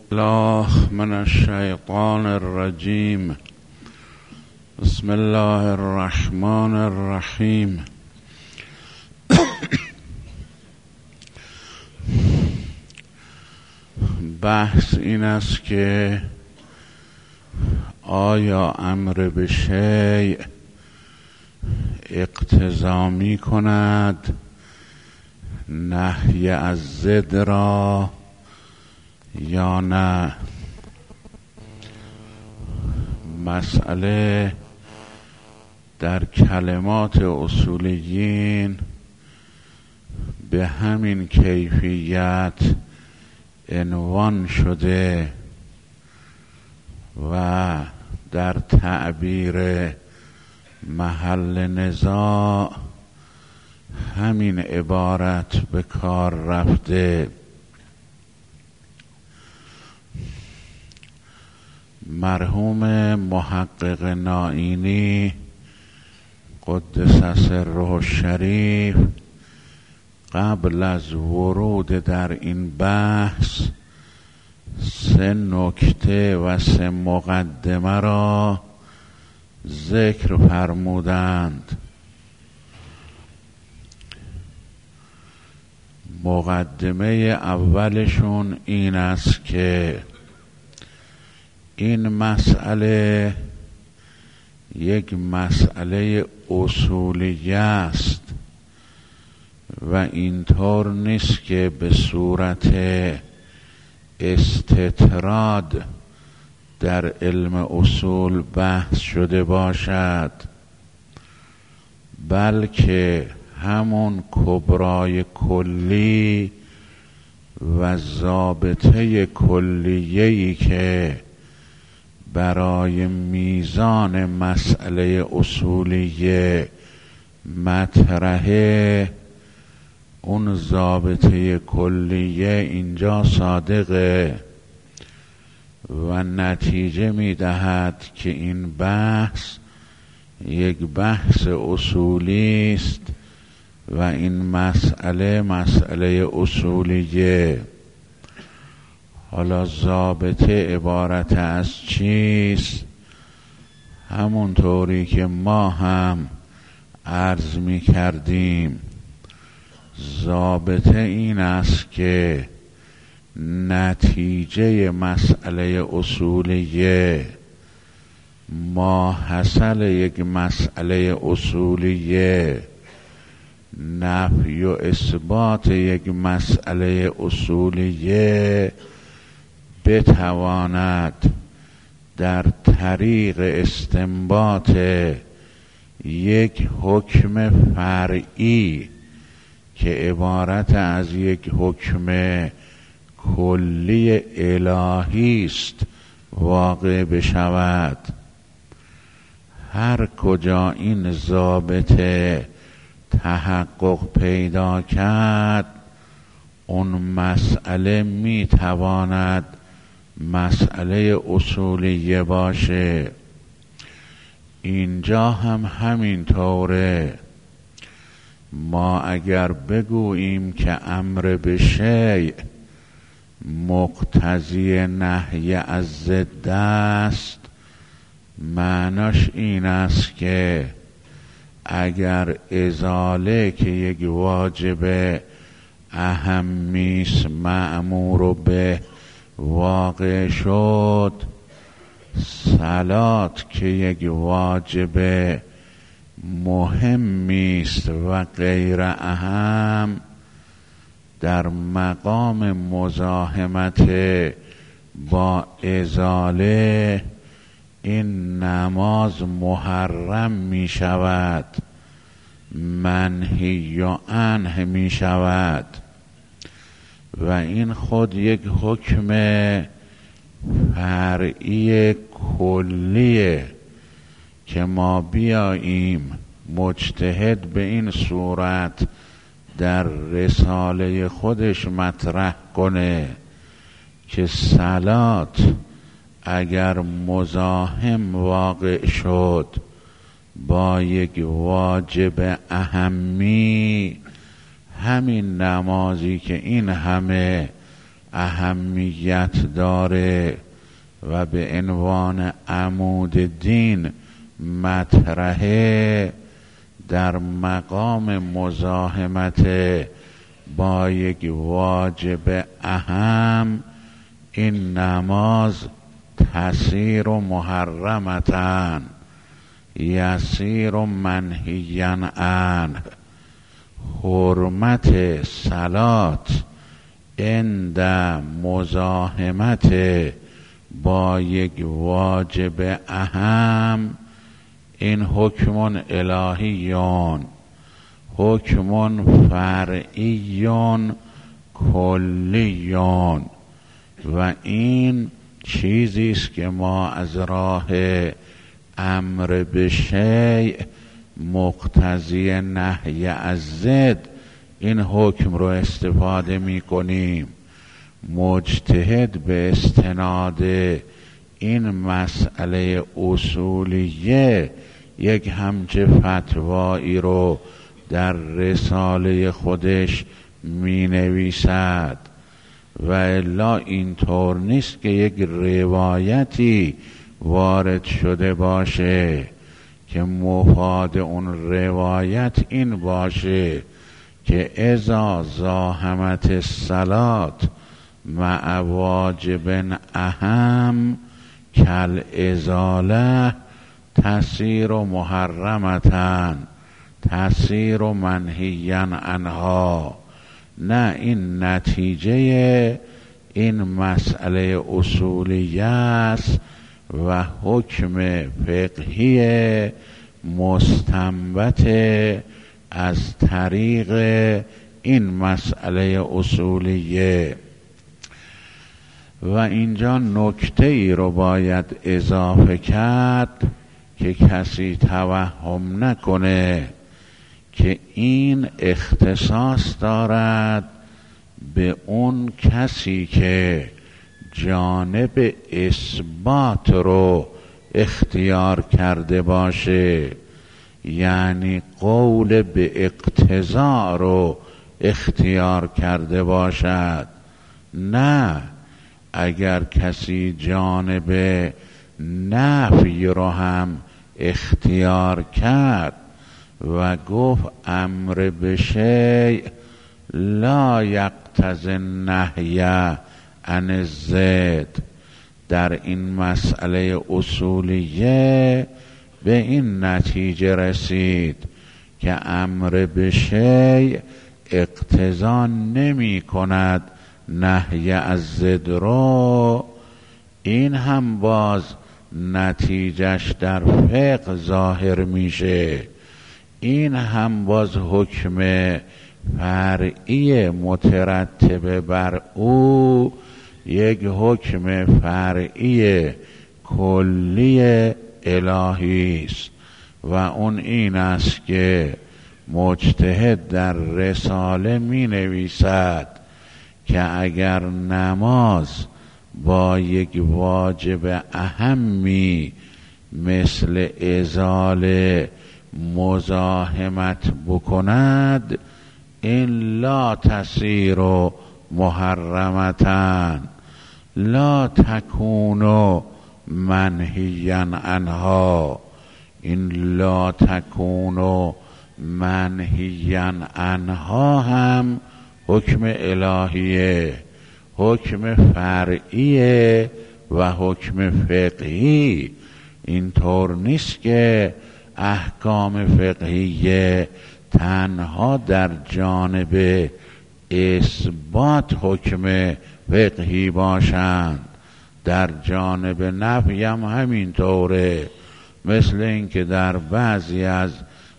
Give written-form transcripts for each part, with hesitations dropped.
الله من الشیطان الرجیم. بسم الله الرحمن الرحیم. بحث این است که آیا امر به شیء اقتضا می کند نهی از ضد را یا نه؟ مسئله در کلمات اصولیین به همین کیفیت عنوان شده و در تعبیر محل نزاع همین عبارت به کار رفته. مرحوم محقق نائینی قدس سره الشریف قبل از ورود در این بحث 3 نکته و 3 مقدمه را ذکر فرمودند. مقدمه اولشون این است که این مسئله یک مسئله اصولیه است و اینطور نیست که به صورت استطراد در علم اصول بحث شده باشد، بلکه همون کبرای کلی و ضابطه کلیه‌ای که برای میزان مسئله اصولیه مطرحه، اون ضابطه کلیه اینجا صادقه و نتیجه میدهد که این بحث یک بحث اصولی است و این مسئله اصولیه. حالا ضابطه عبارت از چیست؟ همون طوری که ما هم عرض می کردیم، ضابطه این است که نتیجه مسئله اصولیه ماحصل یک مسئله اصولیه، نفی و اثبات یک مسئله اصولیه بتواند در طریق استنباط یک حکم فرعی که عبارت از یک حکم کلی الهی است واقع بشود. هر کجا این ضابطه تحقق پیدا کرد، اون مسئله می تواند مسئله اصولیه باشه. اینجا هم همین طوره. ما اگر بگوییم که امر به شیء مقتضی نهی از ضد است، معناش این است که اگر ازاله که یک واجب اهمی است مأمور به واقع شد، صلات که یک واجب مهمی است و غیر اهم، در مقام مزاحمت با ازاله این نماز محرم می شود، منهی و عنه می شود و این خود یک حکم فرعی کلیه که ما بیاییم مجتهد به این صورت در رساله خودش مطرح کنه که صلات اگر مزاحم واقع شد با یک واجب اهمی، همین نمازی که این همه اهمیت داره و به عنوان عمود دین مطرحه، در مقام مزاحمت با یک واجب اهم این نماز تسیر محرمتن یسیر منهیا عنه. حرمت صلات عند مزاحمت با یک واجب اهم این حکم الهیون، حکم فرعیون کلیون، و این چیزی است که ما از راه امر به شیء مقتضی نهی از ضد این حکم رو استفاده می کنیم. مجتهد به استناد این مسئله اصولیه یک همچه فتوایی رو در رساله خودش می نویسد، و الا اینطور نیست که یک روایتی وارد شده باشه که مفاد اون روایت این باشه که اذا زاحمت الصلات مع واجب اهم کل ازاله تسیر محرمتن تسیر منهیا عنها. نه، این نتیجه این مسئله اصولی است و حکم فقهی مستنبت از طریق این مسئله اصولیه. و اینجا نکته ای رو باید اضافه کرد که کسی توهم نکنه که این اختصاص دارد به اون کسی که جانب اثبات رو اختیار کرده باشه، یعنی قول به اقتضا رو اختیار کرده باشد. نه، اگر کسی جانب نفی رو هم اختیار کرد و گفت امر به شیء لا یقتضی النهی عن الضد، در این مسئله اصولیه به این نتیجه رسید که امر به شیء اقتضا نمی کند نهی از ضد رو. این هم باز نتیجهش در فقه ظاهر میشه، این هم باز حکم فرعی مترتب بر او یک حکم فرعی کلی الهی است، و اون این است که مجتهد در رساله می نویسد که اگر نماز با یک واجب اهمی مثل ازاله مزاحمت بکند این لا تسیر محرمتن لا تکون منهیا عنها. این لا تکون منهیا عنها هم حکم الهیه، حکم فرعیه و حکم فقهی. اینطور نیست که احکام فقهیه تنها در جانب اثبات حکم فقهی باشند، در جانب نفی هم همینطوره. مثل اینکه در بعضی از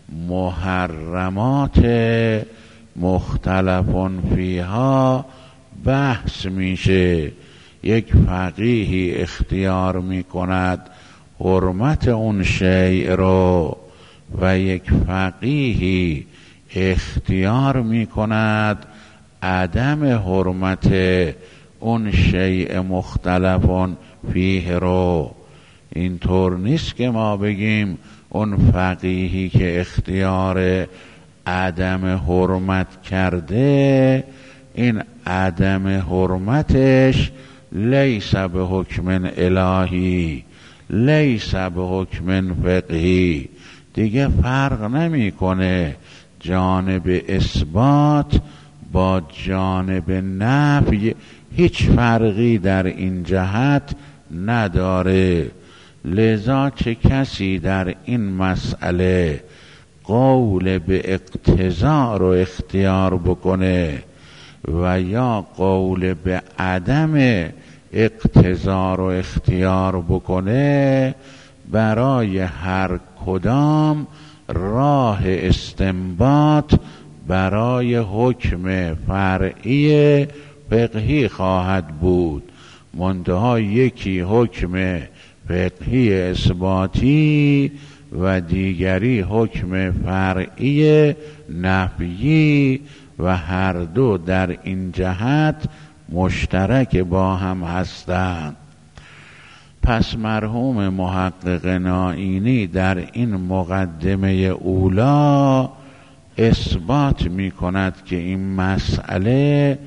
محرمات مختلف فیها بحث میشه، یک فقیهی اختیار میکند حرمت اون شیء رو و یک فقیهی اختیار میکند عدم حرمت اون شیء مختلف فیه رو. اینطور نیست که ما بگیم اون فقیهی که اختیار عدم حرمت کرده این عدم حرمتش لیس به حکم الهی لیس به حکم فقهی، دیگه فرق نمیکنه جانب اثبات با جانب نفی، هیچ فرقی در این جهت نداره. لذا چه کسی در این مسئله قول به اقتضا رو اختیار بکنه و یا قول به عدم اقتضا رو اختیار بکنه، برای هر کدام راه استنباط برای حکم فرعی فقهی خواهد بود. منتها یکی حکم فقهی اثباتی و دیگری حکم فرعی نفیی و هر دو در این جهت مشترک با هم هستند. پس مرحوم محقق نائینی در این مقدمه اولا اثبات می کند که این مسئله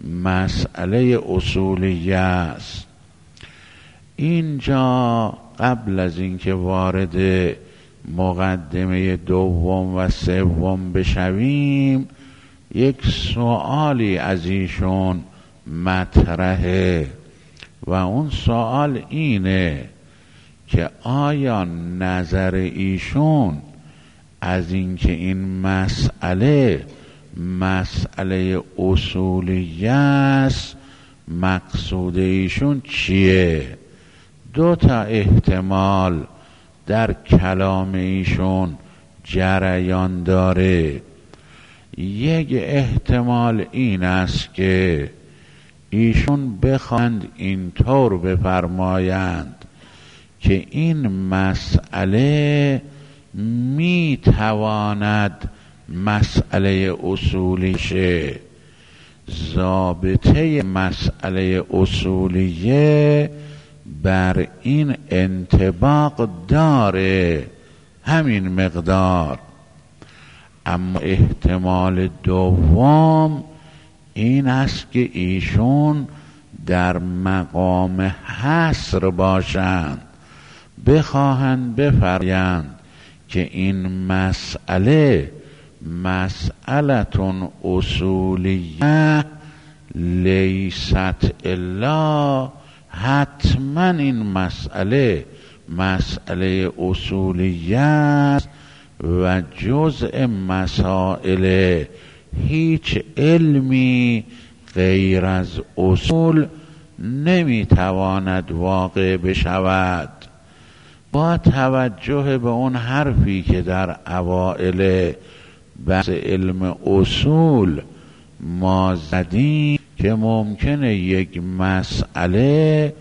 اصولیه است. اینجا قبل از اینکه وارد مقدمه دوم و سوم بشویم، یک سوالی از ایشون مطرحه و اون سوال اینه که آیا نظر ایشون از اینکه این مسئله اصولیه است، مقصود ایشون چیه؟ دو تا احتمال در کلام ایشون جریان داره. یک احتمال این است که ایشون بخواند اینطور بفرمایند که این مسئله می تواند مسئله اصولی شه. ضابطه مسئله اصولیه بر این انطباق داره، همین مقدار. اما احتمال دوم این است که ایشون در مقام حصر باشند، بخواهند بفرمایند که این مسئله مسئلتون اصولیه لیست الا، حتما این مسئله اصولیه است و جزء مسائل هیچ علمی غیر از اصول نمیتواند واقع بشود. با توجه به اون حرفی که در اوائل بحث علم اصول ما زدیم که ممکنه یک مسئله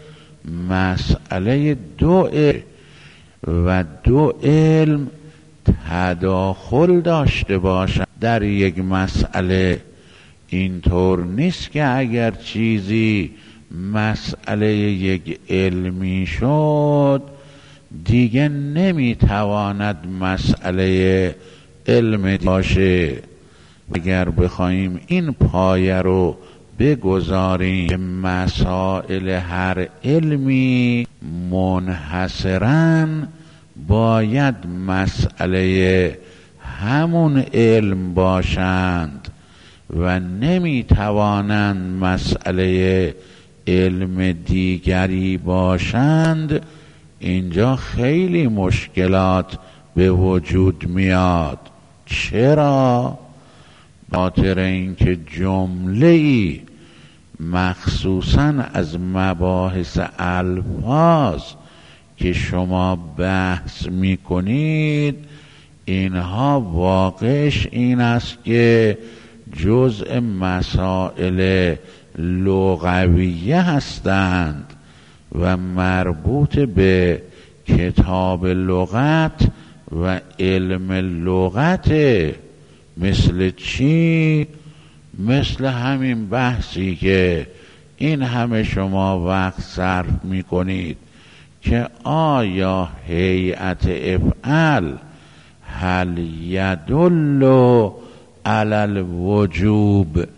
دو و دو علم تداخل داشته باشند در یک مسئله. اینطور نیست که اگر چیزی مسئله یک علمی شد دیگه نمیتواند مسئله علم باشه. اگر بخوایم این پایه رو بگذاریم که مسائل هر علمی منحصراً باید مسئله همون علم باشند و نمیتوانند مسئله علم دیگری باشند، اینجا خیلی مشکلات به وجود میاد. چرا؟ خاطر اینکه جمله‌ای مخصوصاً از مباحث الفاظ که شما بحث میکنید، اینها واقعش این است که جزء مسائل لغویه هستند و مربوط به کتاب لغت و علم لغت. مثل چی؟ مثل همین بحثی که این همه شما وقت صرف میکنید که آیا هیئت افعل هل یدل علی الوجوب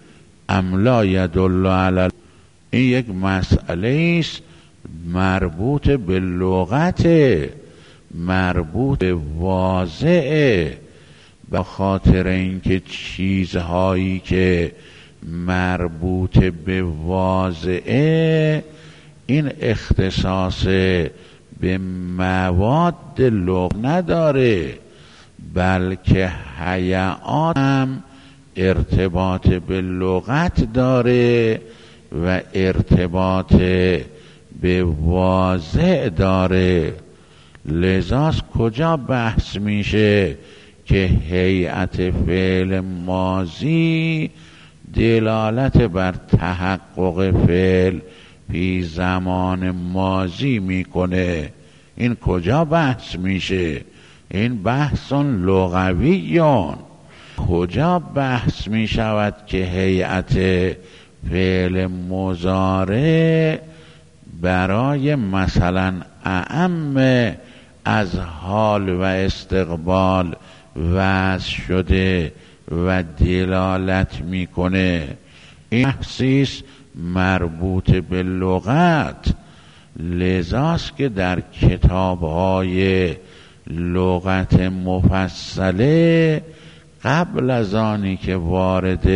ام لا یدل علی. این یک مسئله است مربوط به لغت، مربوط به واضعه، به خاطر اینکه چیزهایی که مربوط به واضعه این اختصاص به مواد لغت نداره، بلکه هیئات هم ارتباط به لغت داره و ارتباط به واضع داره. لذاست کجا بحث میشه که هیئت فعل ماضی دلالت بر تحقق فعل فی زمان ماضی میکنه؟ این کجا بحث میشه؟ این بحثون لغویون. کجا بحث میشود که هیئت فعل مضارع برای مثلا اعم از حال و استقبال وضع شده و دلالت میکنه؟ این بحثیست مربوط به لغت. لذاست که در کتاب‌های لغت مفصله قبل از آنی که وارد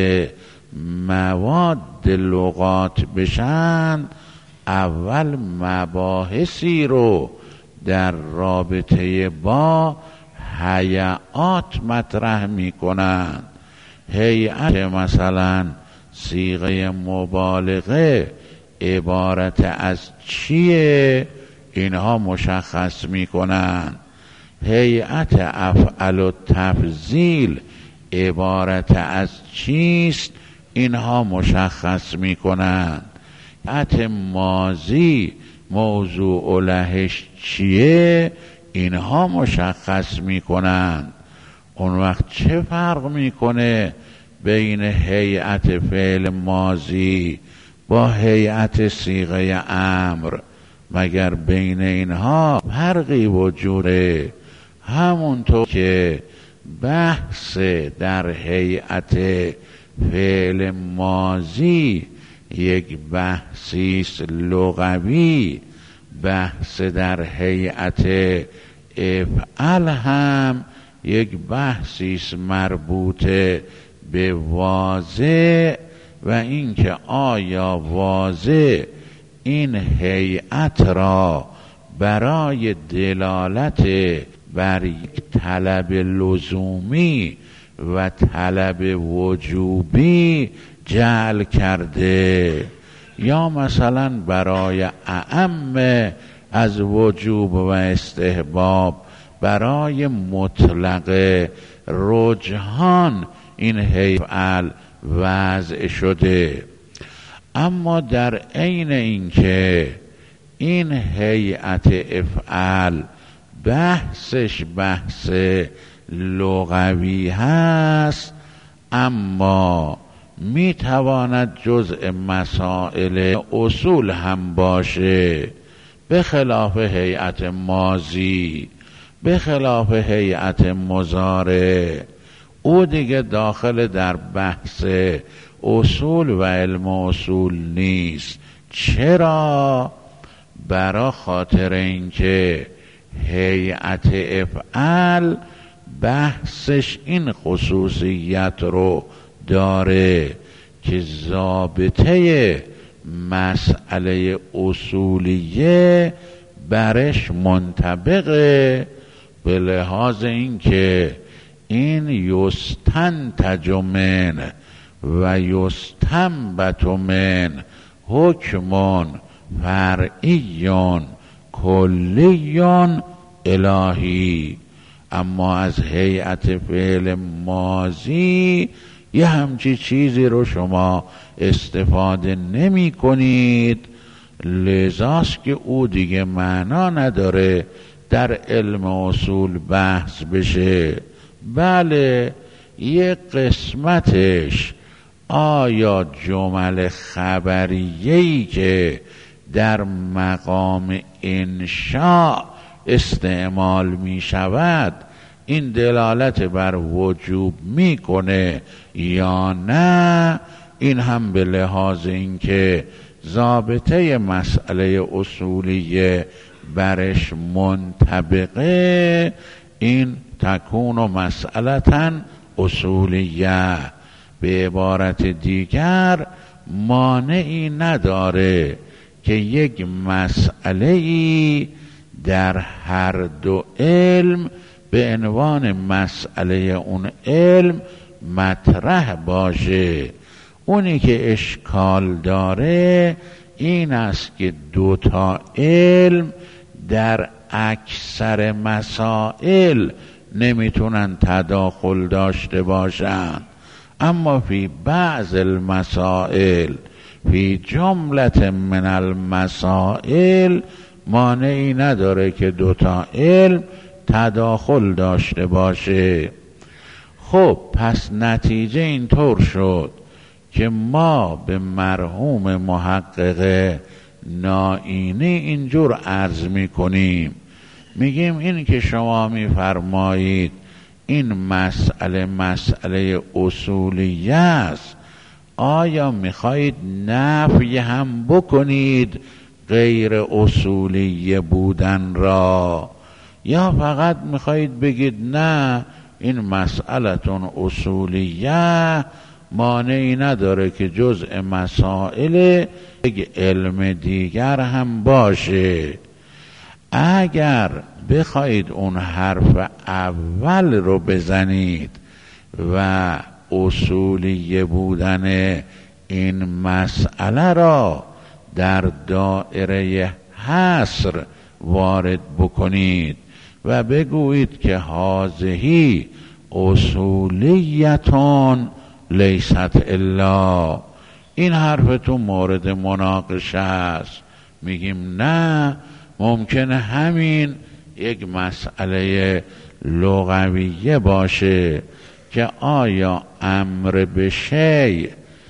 مواد لغات بشن اول مباحثی رو در رابطه با هیئات مطرح میکنن. هیئت مثلا صیغه مبالغه عبارت از چیه؟ اینها مشخص میکنن. هیئت افعل و تفضیل عبارت از چیست؟ اینها مشخص میکنن. هیئت ماضی موضوع لهش چیه؟ اینها مشخص میکنن. اون وقت چه فرق میکنه بین هیئت فعل ماضی با هیئت صیغه امر؟ مگر بین اینها فرقی وجوده؟ همونطور که بحث در هیئت فعل ماضی یک بحثیست لغوی، بحث در هیئت افعل هم یک بحثیست مربوط به واضع و اینکه آیا واضع این هیئت را برای دلالت بر یک طلب لزومی و طلب وجوبی جعل کرده، یا مثلا برای اعم از وجوب و استحباب، برای مطلق رجحان این هیئت وضع شده. اما در عین اینکه این هیئت افعال بحثش بحث لغوی هست، اما میتواند جزء مسائل اصول هم باشه، به خلاف هیئت ماضی، به خلاف هیئت مضارع. او دیگه داخل در بحث اصول و علم اصول نیست. چرا؟ برای خاطر اینکه هیئت افعال بحثش این خصوصیت رو داره که ضابطه مسئله اصولیه برش منطبقه، به لحاظ اینکه این یستنتج من و یستنبط من حکم فرعی کلی الهی. اما از هیئت فعل ماضی یه همچی چیزی رو شما استفاده نمی کنید، لذاست که او دیگه معنا نداره در علم اصول بحث بشه. بله، یه قسمتش آیا جمل خبریه‌ای که در مقام انشاء استعمال می شود این دلالت بر وجوب میکنه یا نه، این هم به لحاظ اینکه ضابطه مسئله اصولیه برش منطبقه، این تکون و مسئلةً اصولیه. به عبارت دیگر مانعی نداره که یک مسئله‌ای در هر دو علم به عنوان مسئله اون علم مطرح باشه. اونی که اشکال داره این است که دوتا علم در اکثر مسائل نمیتونن تداخل داشته باشند، اما فی بعض المسائل، فی جملة من المسائل، مانعی نداره که دوتا علم تداخل داشته باشه. خب پس نتیجه اینطور شد که ما به مرحوم محقق نائینی اینجور عرض میکنیم، میگیم این که شما میفرمایید این مسئله اصولیه است، آیا میخواهید نفی هم بکنید غیر اصولیه بودن را، یا فقط میخواهید بگید نه این مسئلتون اصولیه، مانعی نداره که جزء مسائل یک علم دیگر هم باشه؟ اگر بخواید اون حرف اول رو بزنید و اصولیه بودن این مسئله را در دائره حصر وارد بکنید و بگویید که هذه اصولیتون لیست الا، این حرفتون مورد مناقشه است. میگیم نه، ممکنه همین یک مسئله لغویه باشه که آیا امر به شیء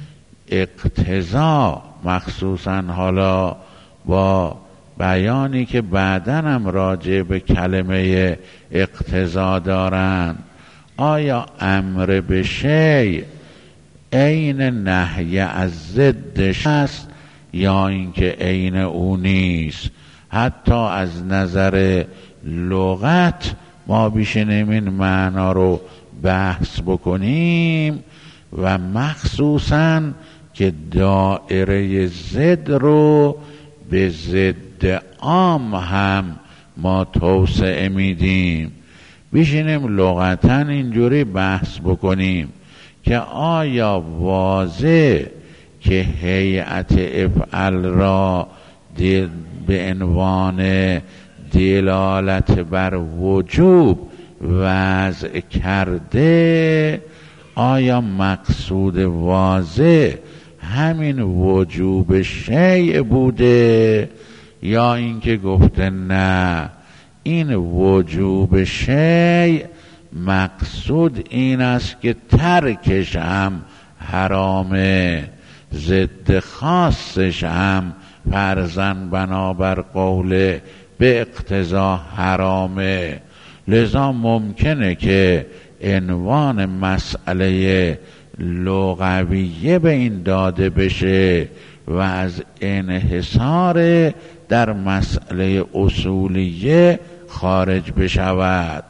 اقتضا، مخصوصا حالا با بیانی که بعداً هم راجع به کلمه اقتضا دارن، آیا امر به شیء عین نهی از ضدش است یا اینکه عین او نیست؟ حتی از نظر لغت ما بشینیم این معنا رو بحث بکنیم و مخصوصاً که دائره ضد رو به ضد عام هم ما توسعه میدیم، بشینیم لغتاً اینجوری بحث بکنیم که آیا واضح که هیئت افعل را به عنوان دلالت بر وجوب وضع کرده، آیا مقصود واضح همین وجوب شیء بوده یا اینکه گفته نه این وجوب شیء مقصود این است که ترکش هم حرامه، ضد خاصش هم فرضاً بنابر قول به اقتضا حرامه. لذا ممکنه که عنوان مسئله لغویه به این داده بشه و از انحصار در مسئله اصولیه خارج بشود.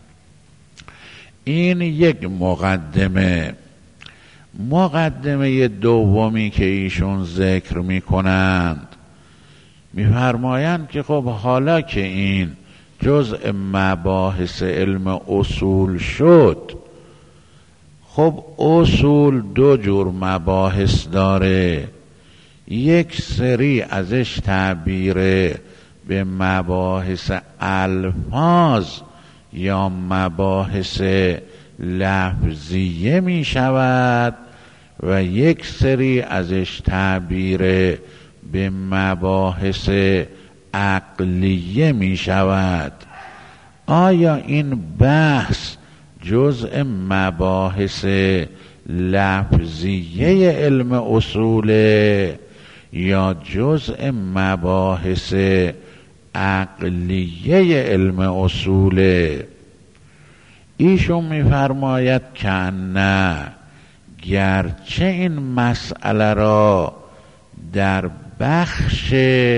این یک مقدمه دومی که ایشون ذکر میکنند، میفرمایند که خب حالا که این جزء مباحث علم اصول شد، خب اصول دو جور مباحث داره، یک سری ازش تعبیر به مباحث الفاظ یا مباحث لفظیه می شود و یک سری ازش تعبیر به مباحث عقلیه می شود. آیا این بحث جزء مباحث لفظیه علم اصوله یا جزء مباحث عقلیه علم اصوله؟ ایشون میفرماید که نه، گرچه این مسئله را در بخش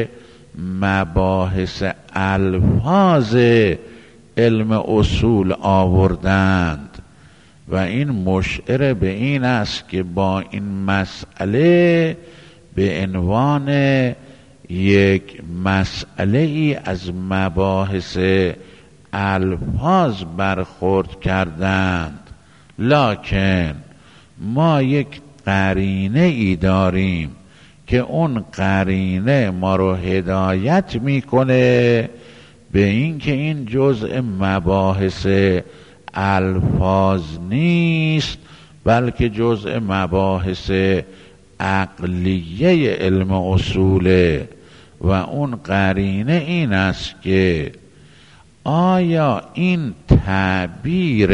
مباحث الفاظ علم اصول آوردند و این مشعر به این است که با این مسئله به عنوان یک مسئله ای از مباحث الفاظ برخورد کردند، لکن ما یک قرینه ای داریم که اون قرینه ما رو هدایت میکنه به این که این جزء مباحث الفاظ نیست، بلکه جزء مباحث عقلیه علم اصوله. و اون قرینه این است که آیا این تعبیر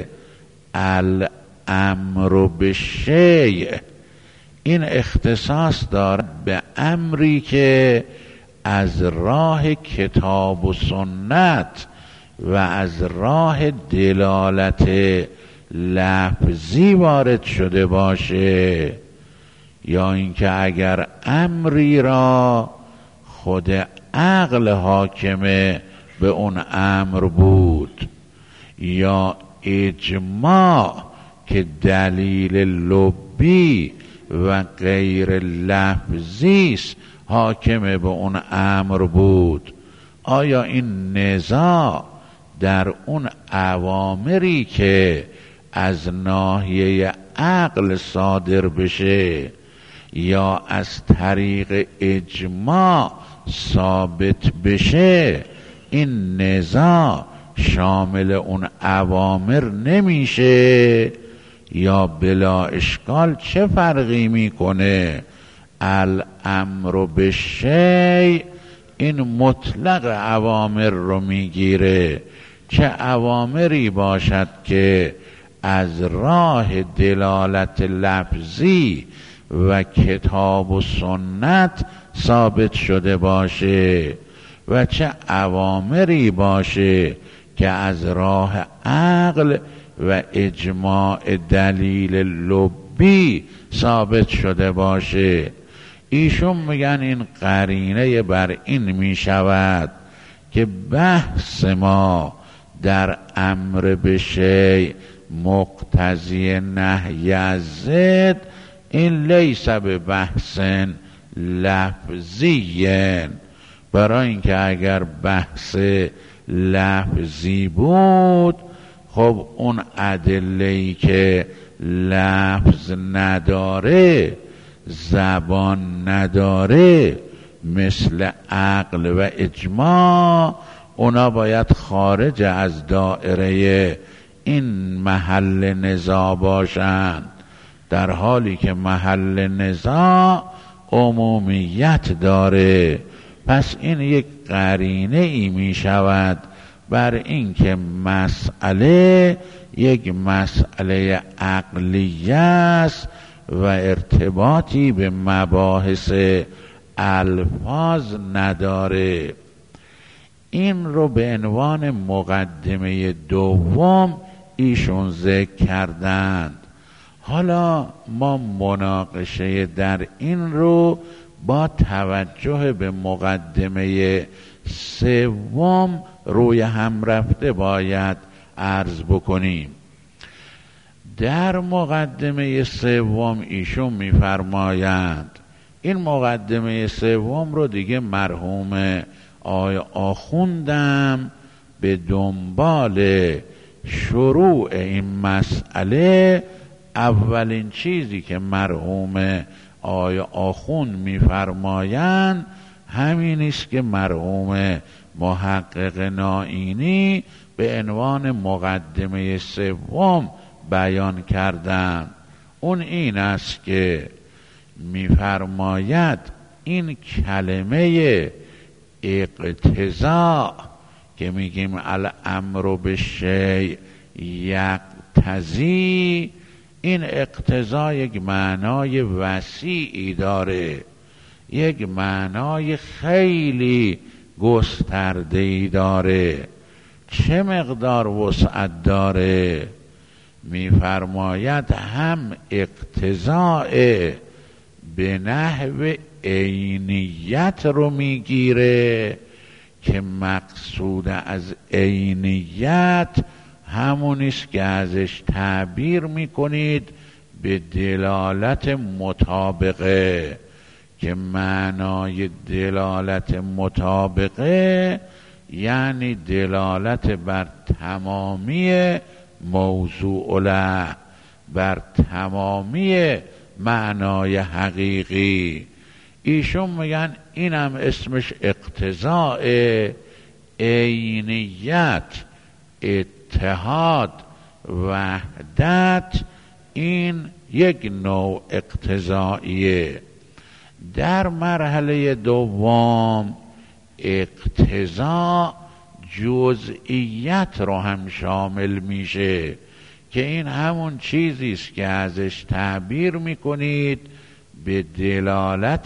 الامر بالشیء این اختصاص دارد به امری که از راه کتاب و سنت و از راه دلالت لفظی وارد شده باشه، یا اینکه اگر امری را خود عقل حاکمه به اون امر بود، یا اجماع که دلیل لبی و غیر لفظی است حاکمه به اون امر بود. آیا این نزاع در اون اوامری که از ناحیه عقل صادر بشه یا از طریق اجماع ثابت بشه، این نزاع شامل اون اوامر نمیشه یا بلا اشکال چه فرقی میکنه؟ الامر بالشیء این مطلق اوامر رو میگیره، چه اوامری باشد که از راه دلالت لفظی و کتاب و سنت ثابت شده باشه و چه اوامری باشه که از راه عقل و اجماع دلیل لبی ثابت شده باشه. ایشون میگن این قرینه بر این میشود که بحث ما در امر به شیء مقتضی نهی از ضد این لیس به بحث لفظی، برای اینکه اگر بحث لفظی بود خب اون ادله‌ای که لفظ نداره، زبان نداره، مثل عقل و اجماع، اونا باید خارج از دائره این محل نزاع باشند، در حالی که محل نزاع عمومیت داره. پس این یک قرینه ای می شود بر این که مسئله یک مسئله عقلیه است و ارتباطی به مباحث الفاظ نداره. این رو به عنوان مقدمه دوم ایشون ذکر کردند. حالا ما مناقشه در این رو با توجه به مقدمه سوم روی هم رفته باید عرض بکنیم. در مقدمه سوم ایشون می‌فرمایند، این مقدمه سوم رو دیگه مرحوم آقای آخوندم به دنبال شروع این مسئله اولین چیزی که مرحوم آقای آخوند می‌فرمایند همین است که مرحوم محقق نائینی به عنوان مقدمه سوم بیان کردند. اون این است که می‌فرماید این کلمه اقتضاء که میگیم الامر بالشیء یقتضی، این اقتضا یک معنای وسیعی داره، یک معنای خیلی گسترده‌ای داره. چه مقدار وسعت داره؟ میفرماید هم اقتضاء به نحو عینیت رو میگیره که مقصود از عینیت همونیست که ازش تعبیر میکنید به دلالت مطابقه، که معنای دلالت مطابقه یعنی دلالت بر تمامی موضوع له، بر تمامی معنای حقیقی. ایشون میگن اینم اسمش اقتضاء، عینیت، اتحاد، وحدت، این یک نوع اقتضاییه. در مرحله دوم اقتضا جزئیت رو هم شامل میشه که این همون چیزیست که ازش تعبیر میکنید به دلالت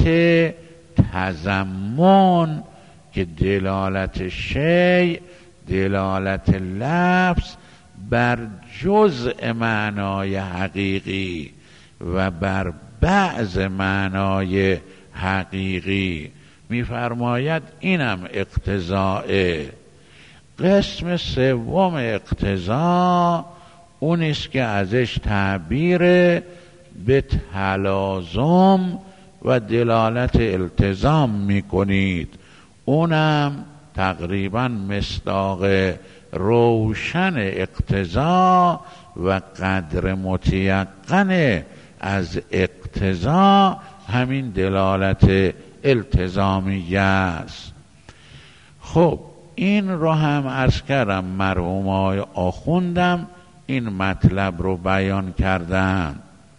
تضمن، که دلالت شیء، دلالت لفظ بر جزء معنای حقیقی و بر بعض معنای حقیقی. میفرماید اینم اقتضاءه. قسم سوم اقتضا اونیست که ازش تعبیر به تلازم و دلالت التزام میکنید. اونم تقریبا مصداق روشن اقتضا و قدر متیقن از اقتضا همین دلالت التزامیه است. خب این رو هم عرض کردم، مرحوم آقای آخوندم این مطلب رو بیان کردن.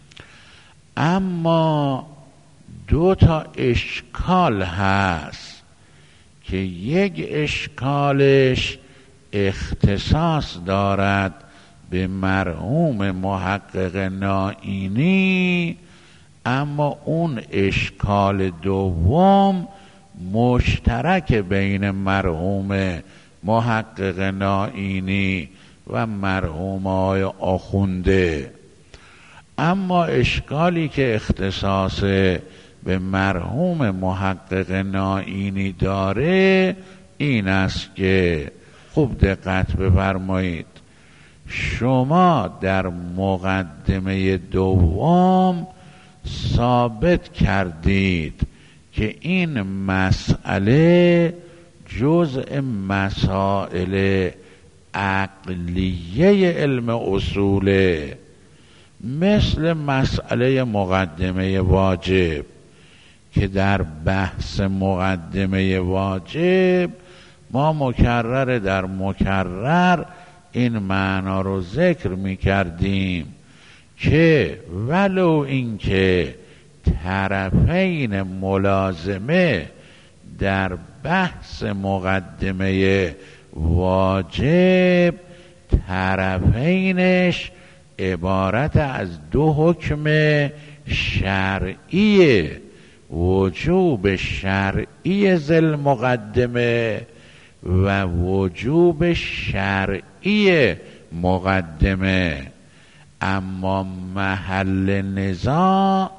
اما دو تا اشکال هست که یک اشکالش اختصاص دارد به مرحوم محقق نائینی، اما اون اشکال دوم مشترک بین مرحوم محقق نائینی و مرحوم آقای آخونده. اما اشکالی که اختصاص به مرحوم محقق نائینی داره این است که خوب دقت بفرمایید، شما در مقدمه دوم ثابت کردید که این مسئله جزء مسائل عقلیه علم اصوله، مثل مسئله مقدمه واجب که در بحث مقدمه واجب ما مکرر در مکرر این معنا رو ذکر می کردیم که ولو اینکه طرفین ملازمه در بحث مقدمه واجب طرفینش عبارت از دو حکم شرعیه، وجوب شرعی ذل مقدمه و وجوب شرعی مقدمه، اما محل نزاع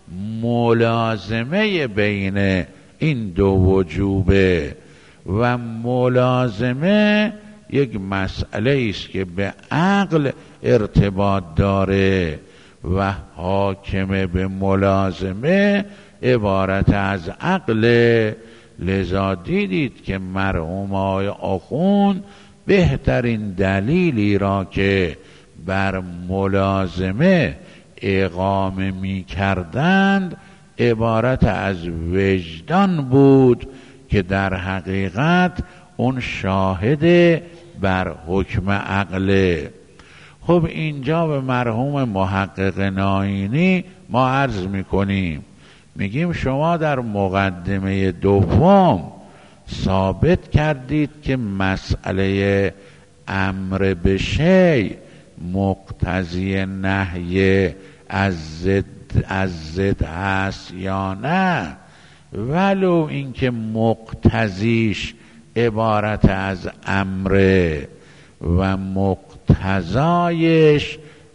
ملازمه بین این دو وجوبه و ملازمه یک مسئله است که به عقل ارتباط داره و حاکم به ملازمه عبارت از عقل. لذا دیدید که مرحوم آقای آخوند بهترین دلیلی را که بر ملازمه اقامه می کردند عبارت از وجدان بود که در حقیقت اون شاهد بر حکم عقله. خب اینجا به مرحوم محقق نائینی ما عرض میکنیم، میگیم شما در مقدمه دوم ثابت کردید که مسئله امر به شیء مقتضی نهی از ضد هست یا نه، ولو اینکه مقتضیش عبارت از امره و مقتضایش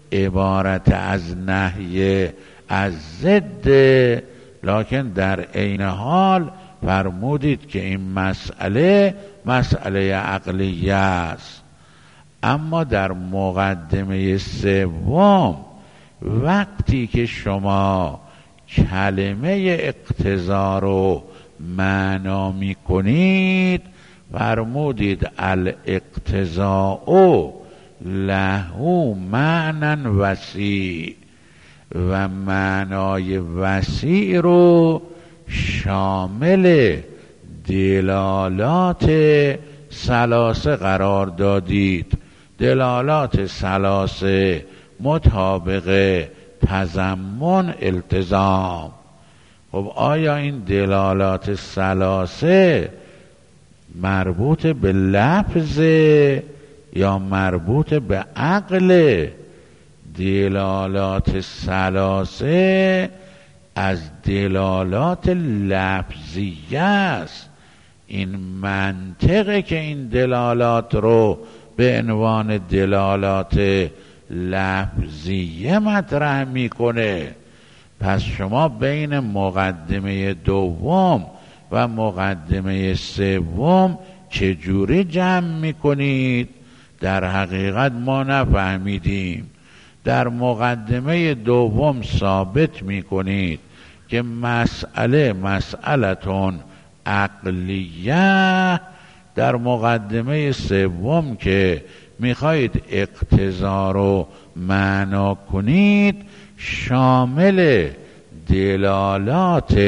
عبارت از نهی از ضد، لکن در عین حال فرمودید که این مسئله عقلیه است. اما در مقدمه سوم وقتی که شما کلمه اقتضا رو معنا می کنید فرمودید الاقتضاء له معنی وسیع، و معنای وسیع رو شامل دلالات ثلاثه قرار دادید. دلالات ثلاثه مطابق تضمن التزام. خب آیا این دلالات ثلاثه مربوط به لفظ یا مربوط به عقل؟ دلالات ثلاثه از دلالات لفظیه است. این منطقه که این دلالات رو به عنوان دلالات لفظیه مطرح میکنه. پس شما بین مقدمه دوم و مقدمه سوم چجوری جمع میکنید؟ در حقیقت ما نفهمیدیم. در مقدمه دوم ثابت میکنید که مسئلتون عقلیه. در مقدمه سوم که میخواید اقتضا رو معنا کنید شامل دلالات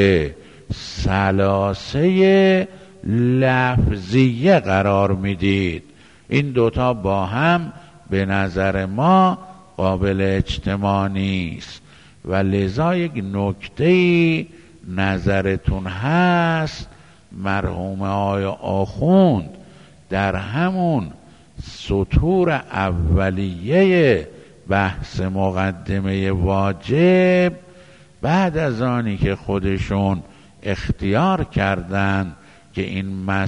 ثلاثه لفظیه قرار میدید. این دوتا با هم به نظر ما قابل اجتماع نیست و لذا یک نکته نظرتون هست. مرحوم آقای آخوند در همون سطور اولیه بحث مقدمه واجب بعد از آنی که خودشون اختیار کردند که این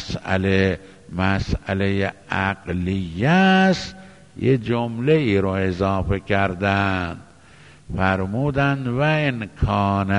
مسئله عقلیه است یه جمله ای رو اضافه کردند. فرمودند و ان کان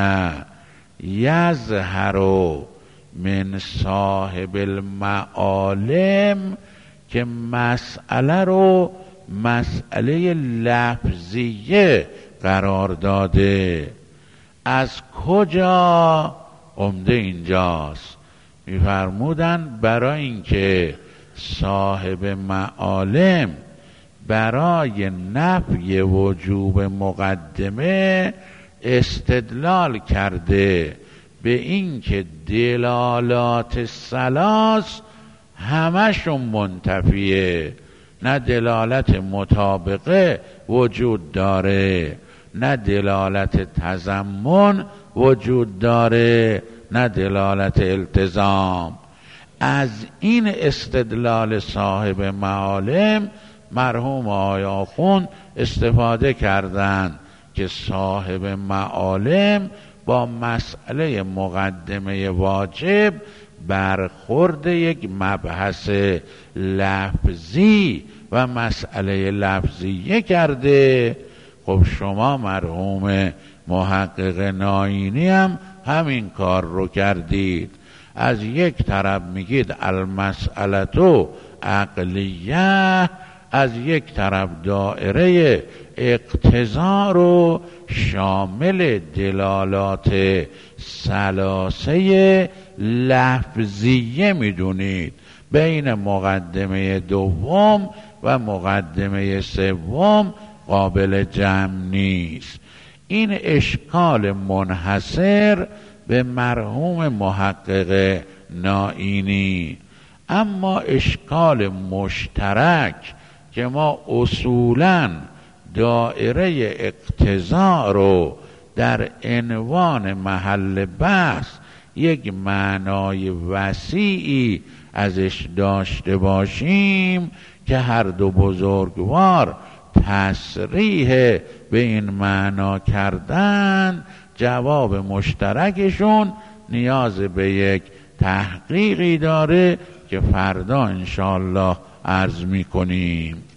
یظهر من صاحب المعالم، که مسئله رو مسئله لفظیه قرار داده. از کجا؟ عمده اینجاست. میفرمودند برای اینکه صاحب معالم برای نفی وجوب مقدمه استدلال کرده به اینکه دلالات ثلاث همشون منتفیه. نه دلالت مطابقه وجود داره، نه دلالت تضمن وجود داره، نه دلالت التزام. از این استدلال صاحب معالم مرحوم آقای آخوند استفاده کردند که صاحب معالم با مسئله مقدمه واجب برخورد یک مبحث لفظی و مسئله لفظیه کرده. خب شما مرحوم محقق ناینی هم همین کار رو کردید. از یک طرف میگید المسئلة عقلیه، از یک طرف دایره اقتضا رو شامل دلالات ثلاثه لفظیه میدونید. بین مقدمه دوم و مقدمه سوم قابل جمع نیست. این اشکال منحصر به مرحوم محقق ناینی. اما اشکال مشترک که ما اصولاً دایره اقتضا رو در عنوان محل بحث یک معنای وسیعی ازش داشته باشیم که هر دو بزرگوار تصریح به این معنا کردن، جواب مشترکشون نیاز به یک تحقیقی داره که فردا انشاءالله عرض میکنیم.